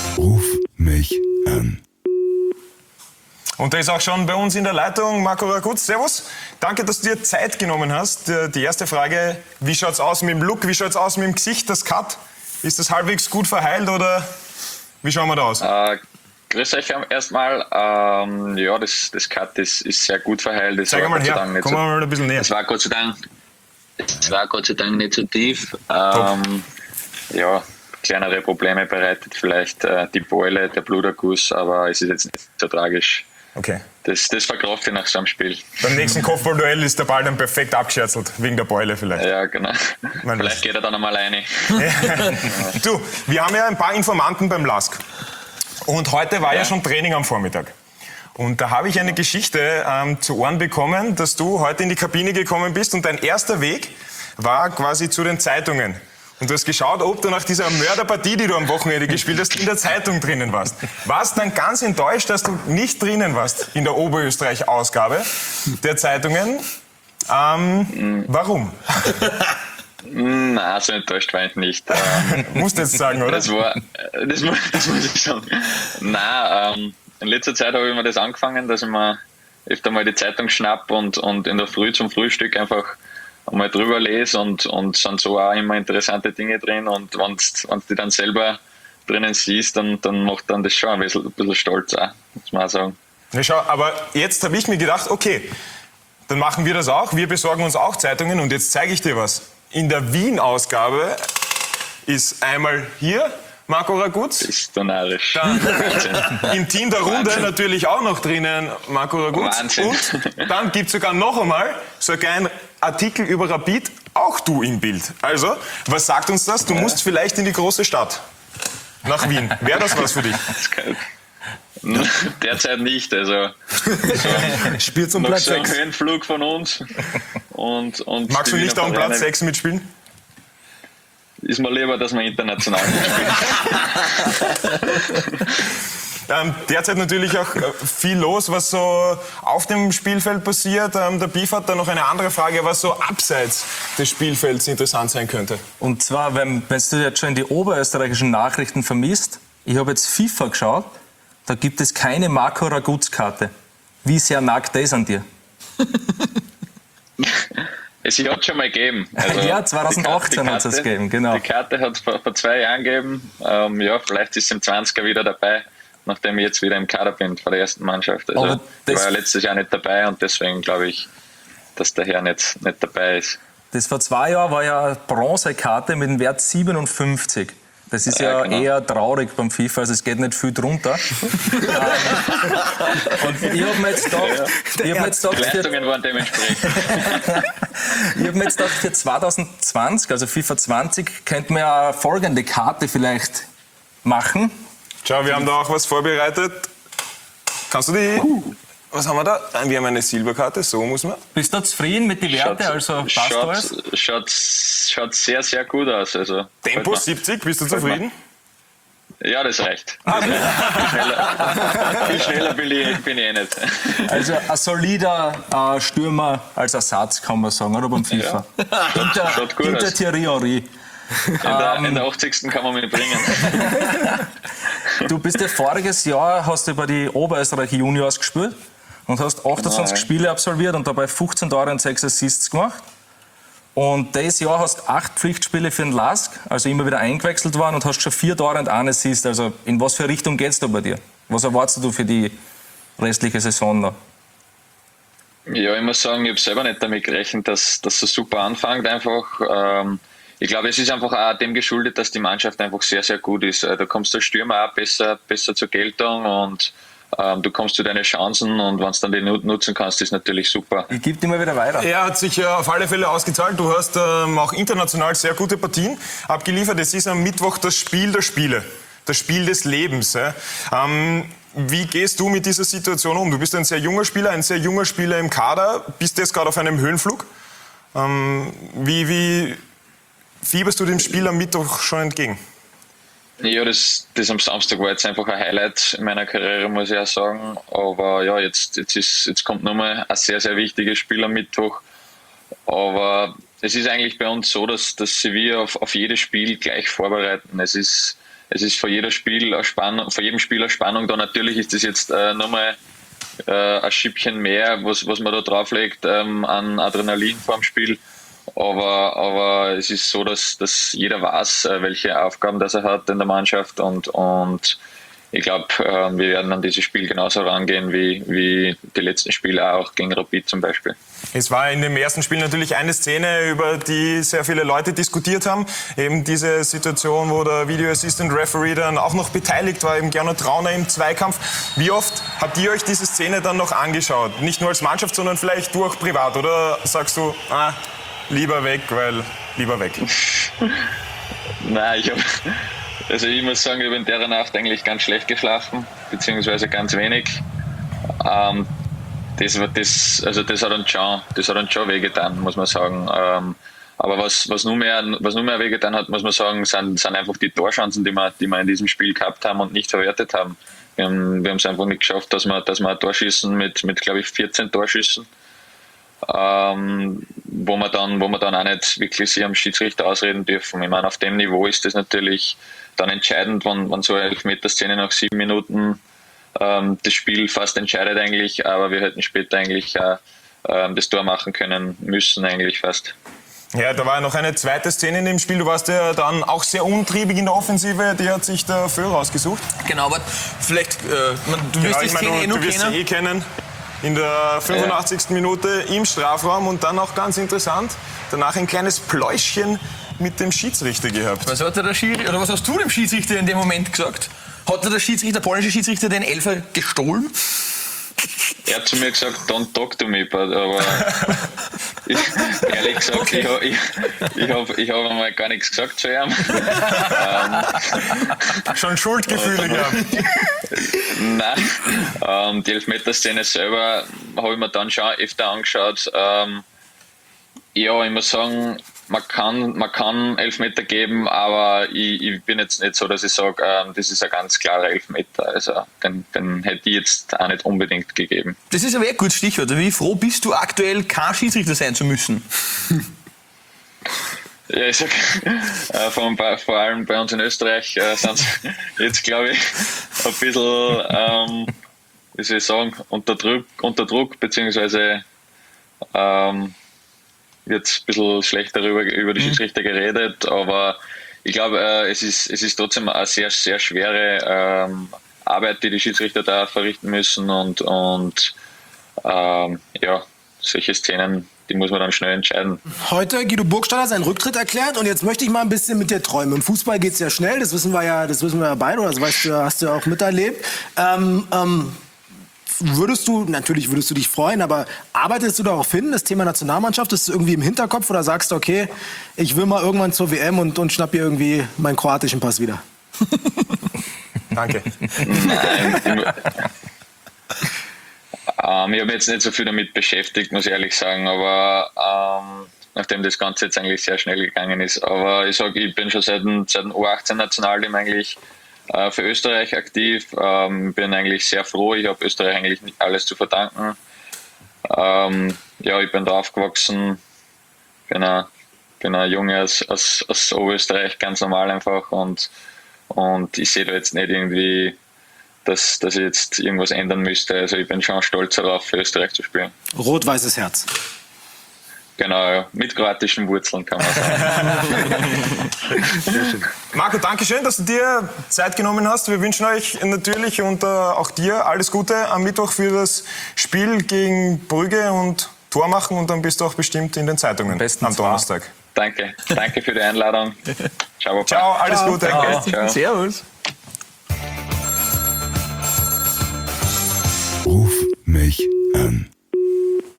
Ruf mich an. Und der ist auch schon bei uns in der Leitung, Marco Raguz. Servus, danke, dass du dir Zeit genommen hast. Die erste Frage, wie schaut's aus mit dem Look, wie schaut's aus mit dem Gesicht, das Cut? Ist das halbwegs gut verheilt oder wie schauen wir da aus? Grüß euch erstmal. Ja, das Cut ist sehr gut verheilt. Zeig mal her, kommen wir mal ein bisschen näher. Es war Gott sei Dank nicht so tief. Ja, kleinere Probleme bereitet vielleicht die Beule, der Bluterguss, aber es ist jetzt nicht so tragisch. Okay. Das verkraftet ich nach so einem Spiel. Beim nächsten Kopfballduell ist der Ball dann perfekt abgescherzelt, wegen der Beule vielleicht. Ja, genau. Vielleicht geht er dann einmal rein. Du, wir haben ja ein paar Informanten beim LASK. Und heute war ja schon Training am Vormittag. Und da habe ich eine Geschichte zu Ohren bekommen, dass du heute in die Kabine gekommen bist und dein erster Weg war quasi zu den Zeitungen. Und du hast geschaut, ob du nach dieser Mörderpartie, die du am Wochenende gespielt hast, in der Zeitung drinnen warst. Warst dann ganz enttäuscht, dass du nicht drinnen warst in der Oberösterreich-Ausgabe der Zeitungen. Warum? Nein, so enttäuscht war ich nicht. Musst du jetzt sagen, oder? Das muss ich sagen. Nein, in letzter Zeit habe ich mir das angefangen, dass ich mir öfter mal die Zeitung schnapp und in der Früh zum Frühstück einfach einmal drüber lese und sind so auch immer interessante Dinge drin und wenn du die dann selber drinnen siehst, dann macht dann das schon ein bisschen stolz auch, muss man auch sagen. Ja, schau, aber jetzt habe ich mir gedacht, okay, dann machen wir das auch, wir besorgen uns auch Zeitungen und jetzt zeige ich dir was. In der Wien-Ausgabe ist einmal hier Marco Raguz. Ist doch narrisch. Dann im Team der Runde Wahnsinn. Natürlich auch noch drinnen Marco Raguz. Wahnsinn. Und dann gibt es sogar noch einmal so einen kleinen Artikel über Rapid, auch du im Bild. Also, was sagt uns das? Du musst vielleicht in die große Stadt. Nach Wien. Wäre das was für dich? Derzeit nicht. Also spielt zum Platz 6. Noch so ein Höhenflug von uns. Und magst du nicht auch um Platz 6 mitspielen? Ist mir lieber, dass wir international mitspielen. Derzeit natürlich auch viel los, was so auf dem Spielfeld passiert. Der Beef hat da noch eine andere Frage, was so abseits des Spielfelds interessant sein könnte. Und zwar, wenn du jetzt schon die oberösterreichischen Nachrichten vermisst, ich habe jetzt FIFA geschaut, da gibt es keine Marco Raguz-Karte. Wie sehr nagt das an dir? Es hat schon mal gegeben. Also ja, 2018 hat es gegeben, genau. Die Karte hat es vor 2 Jahren gegeben. Ja, vielleicht ist es im 20er wieder dabei, nachdem ich jetzt wieder im Kader bin von der ersten Mannschaft. Also ich war ja letztes Jahr nicht dabei und deswegen glaube ich, dass der Herr nicht dabei ist. Das vor 2 Jahren war ja eine Bronzekarte mit dem Wert 57. Das ist ja genau. Eher traurig beim FIFA, also es geht nicht viel drunter. Und ich habe mir jetzt gedacht, Leistungen waren dementsprechend. Ich habe mir jetzt gedacht, für 2020, also FIFA 20, könnte man ja folgende Karte vielleicht machen. Schau, wir haben da auch was vorbereitet. Kannst du die... Was haben wir da? Wir haben eine Silberkarte, so muss man. Bist du zufrieden mit den Werten? Also passt alles? Schaut sehr, sehr gut aus. Also, Tempo 70, bist du zufrieden? Ja, das reicht. Viel schneller bin ich eh nicht. Also ein solider Stürmer als Ersatz, kann man sagen, oder beim FIFA? Ja. Schaut gut hinter aus. Thierry Henry. In der 80. kann man mich bringen. Du bist ja voriges Jahr, hast du bei die Oberösterreich Juniors gespielt und hast 28 Spiele absolviert und dabei 15 Tore und 6 Assists gemacht. Und dieses Jahr hast du 8 Pflichtspiele für den LASK, also immer wieder eingewechselt worden und hast schon 4 Tore und 1 Assist. Also in was für eine Richtung geht es da bei dir? Was erwartest du für die restliche Saison noch? Ja, ich muss sagen, ich habe selber nicht damit gerechnet, dass das so super anfängt einfach. Ich glaube, es ist einfach auch dem geschuldet, dass die Mannschaft einfach sehr, sehr gut ist. Da kommst du als Stürmer auch besser zur Geltung und du kommst zu deinen Chancen und wenn du dann die nutzen kannst, ist natürlich super. Ich gebe dir mal wieder weiter. Er hat sich auf alle Fälle ausgezahlt. Du hast auch international sehr gute Partien abgeliefert. Es ist am Mittwoch das Spiel der Spiele, das Spiel des Lebens. Wie gehst du mit dieser Situation um? Du bist ein sehr junger Spieler im Kader, bist jetzt gerade auf einem Höhenflug. Wie fieberst du dem Spiel am Mittwoch schon entgegen? Ja, das am Samstag war jetzt einfach ein Highlight in meiner Karriere, muss ich auch sagen. Aber ja, jetzt kommt nochmal ein sehr, sehr wichtiges Spiel am Mittwoch. Aber es ist eigentlich bei uns so, dass wir auf jedes Spiel gleich vorbereiten. Es es ist vor jedem Spiel eine Spannung da. Natürlich ist das jetzt nochmal ein Schippchen mehr, was man da drauflegt an Adrenalin vor dem Spiel. Aber es ist so, dass jeder weiß, welche Aufgaben das er hat in der Mannschaft und ich glaube, wir werden an dieses Spiel genauso rangehen wie die letzten Spiele auch gegen Rapid zum Beispiel. Es war in dem ersten Spiel natürlich eine Szene, über die sehr viele Leute diskutiert haben. Eben diese Situation, wo der Video Assistant Referee dann auch noch beteiligt war, eben Gernot Trauner im Zweikampf. Wie oft habt ihr euch diese Szene dann noch angeschaut? Nicht nur als Mannschaft, sondern vielleicht du auch privat? Oder sagst du, lieber weg, weil lieber weg? Nein, ich muss sagen, ich habe in der Nacht eigentlich ganz schlecht geschlafen, beziehungsweise ganz wenig. Das hat uns schon wehgetan, muss man sagen. Aber was nur mehr wehgetan hat, muss man sagen, sind einfach die Torchancen, die wir in diesem Spiel gehabt haben und nicht verwertet haben. Wir haben es einfach nicht geschafft, dass wir ein Tor schießen mit glaube ich, 14 Torschüssen. Wo wir dann auch nicht wirklich sich am Schiedsrichter ausreden dürfen. Ich meine, auf dem Niveau ist das natürlich dann entscheidend, wenn so eine Elfmeterszene nach 7 Minuten das Spiel fast entscheidet eigentlich, aber wir hätten später eigentlich das Tor machen können müssen eigentlich fast. Ja, da war noch eine zweite Szene in dem Spiel. Du warst ja dann auch sehr umtriebig in der Offensive. Die hat sich der Föhr rausgesucht. Genau, aber vielleicht, du wirst die Szene du wirst sie kennen. In der 85. Minute im Strafraum und dann auch ganz interessant, danach ein kleines Pläuschchen mit dem Schiedsrichter gehabt. Was hat was hast du dem Schiedsrichter in dem Moment gesagt? Hat der polnische Schiedsrichter den Elfer gestohlen? Er hat zu mir gesagt, don't talk to me, aber ehrlich gesagt, okay. ich hab einmal gar nichts gesagt zu ihm. Schon Schuldgefühle gehabt? Nein, die Elfmeterszene selber habe ich mir dann schon öfter angeschaut. Ja, ich muss sagen, man kann Elfmeter geben, aber ich bin jetzt nicht so, dass ich sage, das ist ein ganz klarer Elfmeter. Also den hätte ich jetzt auch nicht unbedingt gegeben. Das ist aber ein gutes Stichwort. Wie froh bist du aktuell, kein Schiedsrichter sein zu müssen? Ja, ich sag, vor allem bei uns in Österreich sind sie jetzt, glaube ich, ein bisschen, wie soll ich sagen, unter Druck beziehungsweise wird ein bisschen schlecht darüber über die Schiedsrichter geredet, aber ich glaube, es ist trotzdem eine sehr, sehr schwere Arbeit, die Schiedsrichter da verrichten müssen und solche Szenen, die muss man dann schnell entscheiden. Heute Guido Burgstaller seinen Rücktritt erklärt und jetzt möchte ich mal ein bisschen mit dir träumen. Im Fußball geht es ja schnell, das wissen wir ja beide, oder das hast du ja auch miterlebt. Würdest du dich freuen, aber arbeitest du darauf hin, das Thema Nationalmannschaft, ist es irgendwie im Hinterkopf oder sagst du, okay, ich will mal irgendwann zur WM und schnapp hier irgendwie meinen kroatischen Pass wieder? Danke. Nein, ich habe mich jetzt nicht so viel damit beschäftigt, muss ich ehrlich sagen, aber nachdem das Ganze jetzt eigentlich sehr schnell gegangen ist. Aber ich sage, ich bin schon seit dem U18-Nationalteam eigentlich für Österreich aktiv. Bin eigentlich sehr froh. Ich habe Österreich eigentlich nicht alles zu verdanken. Ich bin da aufgewachsen. Bin ein Junge aus Oberösterreich, ganz normal einfach. Und ich sehe da jetzt nicht irgendwie, dass ich jetzt irgendwas ändern müsste. Also ich bin schon stolz darauf, für Österreich zu spielen. Rot-weißes Herz. Genau, ja. Mit kroatischen Wurzeln kann man sagen. Marco, danke schön, dass du dir Zeit genommen hast. Wir wünschen euch natürlich und auch dir alles Gute am Mittwoch für das Spiel gegen Brügge und Tor machen und dann bist du auch bestimmt in den Zeitungen am Donnerstag. Danke für die Einladung. Ciao, Papa. Ciao, alles Gute. Danke. Ciao. Servus. Ruf mich an.